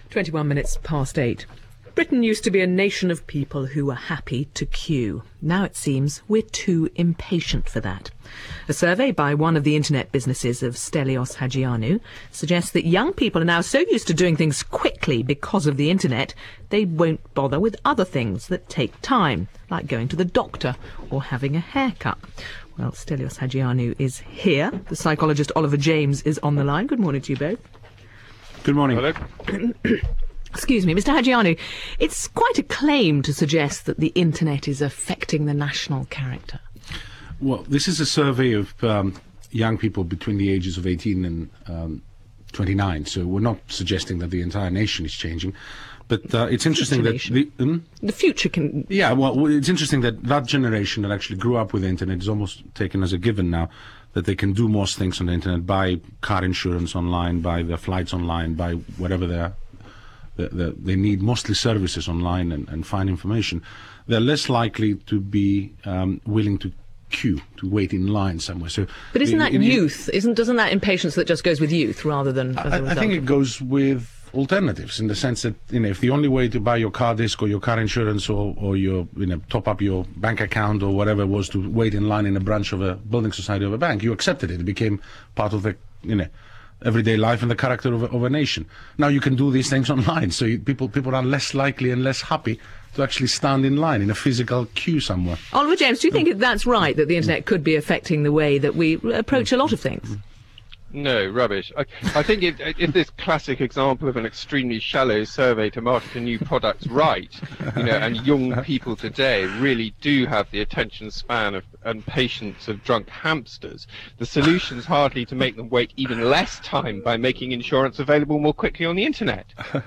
21 minutes past 8. Britain used to be a nation of people who were happy to queue. Now it seems we're too impatient for that. A survey by one of the internet businesses of Stelios Hagianou suggests that young people are now so used to doing things quickly because of the internet, they won't bother with other things that take time, like going to the doctor or having a haircut. Well, Stelios Hagianou is here. The psychologist Oliver James is on the line. Good morning to you both. Good morning. Hello. Excuse me, Mr. Hagianou, it's quite a claim to suggest that the internet is affecting the national character. Well, this is a survey of young people between the ages of 18 and 29, so we're not suggesting that the entire nation is changing. But it's interesting that the future can... Yeah, well, it's interesting that that generation that actually grew up with the internet is almost taken as a given now, that they can do most things on the internet, buy car insurance online, buy their flights online, buy whatever they need, mostly services online, and find information. They're less likely to be willing to queue, to wait in line somewhere. So, but isn't that youth? Doesn't that impatience that just goes with youth rather than as a result? I think it goes with alternatives, in the sense that, if the only way to buy your car disc or your car insurance or your top up your bank account or whatever was to wait in line in a branch of a building society of a bank, you accepted it. It became part of the everyday life and the character of a nation. Now you can do these things online, so people are less likely and less happy to actually stand in line in a physical queue somewhere. Oliver James, do you think that's right, that the internet could be affecting the way that we approach a lot of things? No, rubbish. I think if this classic example of an extremely shallow survey to market a new product right, and young people today really do have the attention span and patience of drunk hamsters, the solution's hardly to make them wait even less time by making insurance available more quickly on the internet.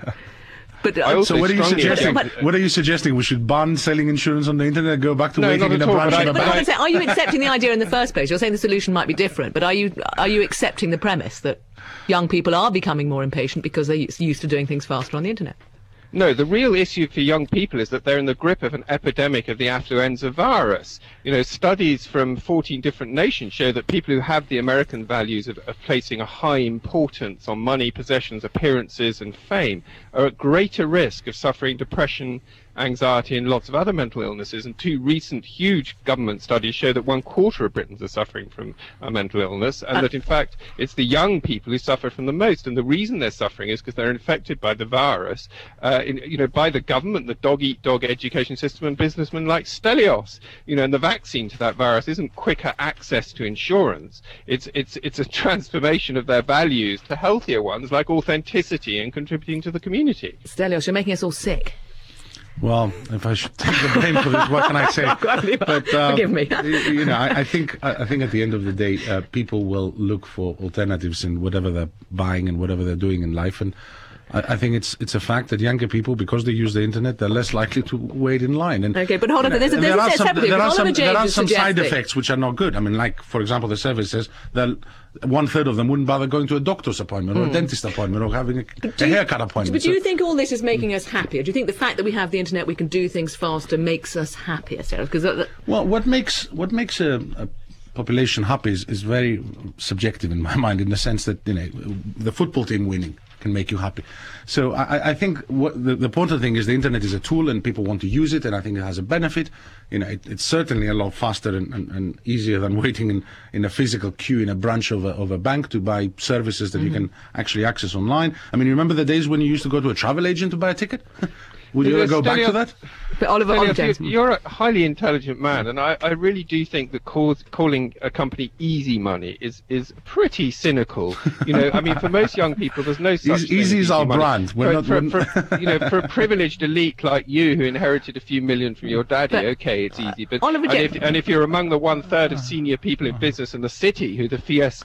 But so what are you suggesting? What are you suggesting? We should ban selling insurance on the internet and go back to waiting in a branch of a bank? Are you accepting the idea in the first place? You're saying the solution might be different, but are you accepting the premise that young people are becoming more impatient because they're used to doing things faster on the internet? No, the real issue for young people is that they're in the grip of an epidemic of the affluenza virus. Studies from 14 different nations show that people who have the American values of placing a high importance on money, possessions, appearances and fame are at greater risk of suffering depression, anxiety and lots of other mental illnesses. And two recent huge government studies show that 1/4 of Britons are suffering from a mental illness, and that in fact it's the young people who suffer from the most. And the reason they're suffering is because they're infected by the virus, by the government, the dog-eat-dog education system, and businessmen like Stelios. And the vaccine to that virus isn't quicker access to insurance. It's a transformation of their values to healthier ones like authenticity and contributing to the community. Stelios, you're making us all sick. Well, if I should take the blame for this, what can I say? But, forgive me. I think at the end of the day, people will look for alternatives in whatever they're buying and whatever they're doing in life, and I think it's a fact that younger people, because they use the internet, they're less likely to wait in line. And okay, but hold on, there are some side effects which are not good. I mean, like, for example, the survey says that 1/3 of them wouldn't bother going to a doctor's appointment or a dentist appointment or having a haircut appointment. But do you think all this is making us happier? Do you think the fact that we have the internet, we can do things faster, makes us happier? Well, what makes a population happy is very subjective in my mind, in the sense that the football team winning can make you happy. So I think the important thing is the internet is a tool and people want to use it, and I think it has a benefit. It's certainly a lot faster and easier than waiting in a physical queue in a branch of a bank to buy services that you can actually access online. I mean, you remember the days when you used to go to a travel agent to buy a ticket? Would you ever go back to that? But Oliver, you're a highly intelligent man, and I really do think that calling a company Easy Money is pretty cynical. I mean, for most young people, there's no such thing. Easy is our brand. For a privileged elite like you who inherited a few million from your daddy, okay, it's easy. But if you're among the 1/3 of senior people in business in the city who the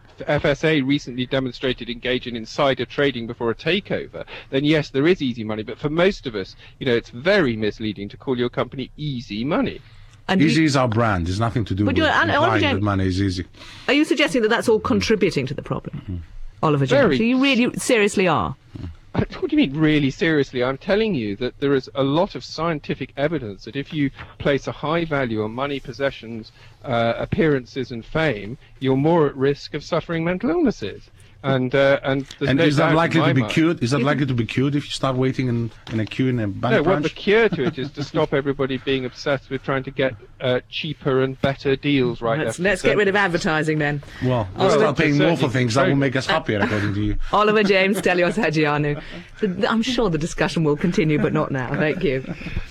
FSA recently demonstrated engage in insider trading before a takeover, then yes, there is easy money. But for most of us, it's very misleading to call your company Easy Money. And easy is our brand. There's nothing to do with implying that money is easy. Are you suggesting that that's all contributing to the problem? Oliver James, so you really seriously are? What do you mean, really seriously? I'm telling you that there is a lot of scientific evidence that if you place a high value on money, possessions, appearances and fame, you're more at risk of suffering mental illnesses. And there's no is that doubt likely in my to be mind- cured? Is that likely to be cured if you start waiting in a queue in a bank No, what the branch? cure to it is to stop everybody being obsessed with trying to get cheaper and better deals right Let's left. get rid of advertising then. Well, we'll Well, start paying more for certainly things that will true. make us happier, according to you. Oliver James, Stelios Hagianou. I'm sure the discussion will continue, but not now. Thank you.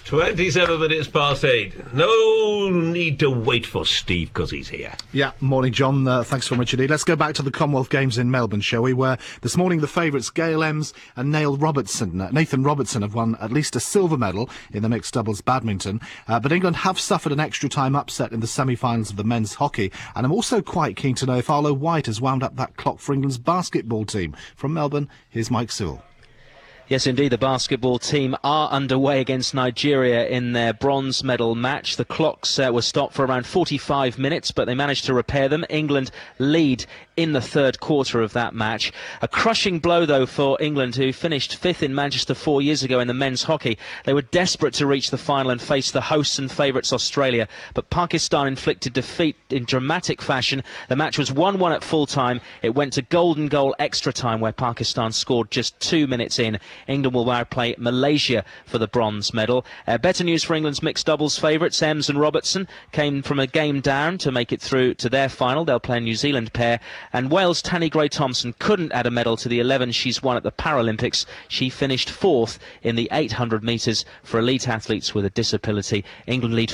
27 minutes past 8. No need to wait for Steve because he's here. Yeah, morning, John. Thanks very much indeed. Let's go back to the Commonwealth Games in Melbourne, shall we? Where this morning the favourites Gail Ems and Nathan Robertson have won at least a silver medal in the mixed doubles badminton. But England have suffered an extra time upset in the semi-finals of the men's hockey. And I'm also quite keen to know if Arlo White has wound up that clock for England's basketball team. From Melbourne, here's Mike Sewell. Yes, indeed, the basketball team are underway against Nigeria in their bronze medal match. The clocks were stopped for around 45 minutes, but they managed to repair them. England lead in the third quarter of that match. A crushing blow, though, for England, who finished fifth in Manchester 4 years ago in the men's hockey. They were desperate to reach the final and face the hosts and favourites Australia, but Pakistan inflicted defeat in dramatic fashion. The match was 1-1 at full time. It went to golden goal extra time, where Pakistan scored just 2 minutes in. England will now play Malaysia for the bronze medal. Better news for England's mixed doubles favourites. Ems and Robertson came from a game down to make it through to their final. They'll play a New Zealand pair. And Wales' Tanni Gray-Thompson couldn't add a medal to the 11 she's won at the Paralympics. She finished fourth in the 800 metres for elite athletes with a disability. England lead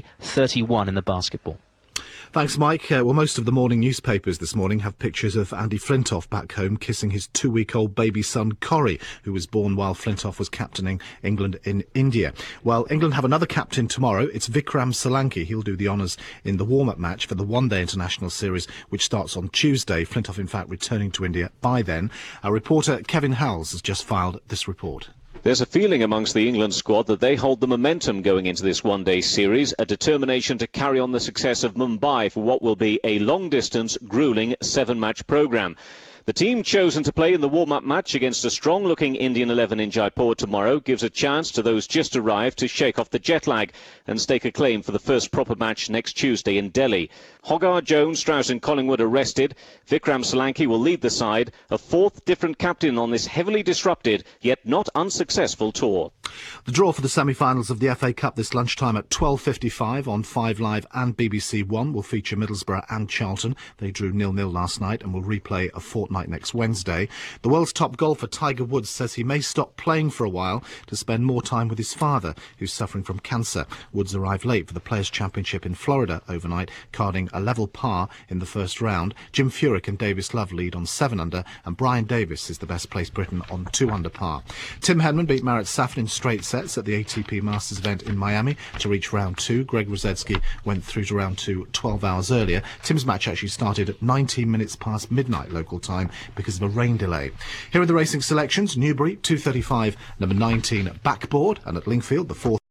50-31 in the basketball. Thanks, Mike. Well, most of the morning newspapers this morning have pictures of Andy Flintoff back home kissing his 2-week-old baby son, Corrie, who was born while Flintoff was captaining England in India. Well, England have another captain tomorrow. It's Vikram Solanki. He'll do the honours in the warm-up match for the one-day international series, which starts on Tuesday. Flintoff, in fact, returning to India by then. Our reporter Kevin Howells has just filed this report. There's a feeling amongst the England squad that they hold the momentum going into this one-day series, a determination to carry on the success of Mumbai for what will be a long-distance, gruelling 7-match programme. The team chosen to play in the warm-up match against a strong-looking Indian 11 in Jaipur tomorrow gives a chance to those just arrived to shake off the jet lag and stake a claim for the first proper match next Tuesday in Delhi. Hogarth, Jones, Strauss and Collingwood are rested. Vikram Solanki will lead the side, a fourth different captain on this heavily disrupted yet not unsuccessful tour. The draw for the semi-finals of the FA Cup this lunchtime at 12:55 on 5 Live and BBC One will feature Middlesbrough and Charlton. They drew 0-0 last night and will replay a fortnight next Wednesday. The world's top golfer Tiger Woods says he may stop playing for a while to spend more time with his father, who's suffering from cancer. Woods arrived late for the Players' Championship in Florida overnight, carding a level par in the first round. Jim Furyk and Davis Love lead on 7 under, and Brian Davis is the best placed Briton on 2 under par. Tim Henman beat Marat Safin in straight sets at the ATP Masters event in Miami to reach round 2. Greg Rosetsky went through to round 2 12 hours earlier. Tim's match actually started at 19 minutes past midnight local time because of a rain delay. Here are the racing selections. Newbury 2:35, number 19 Backboard, and at Lingfield the 4th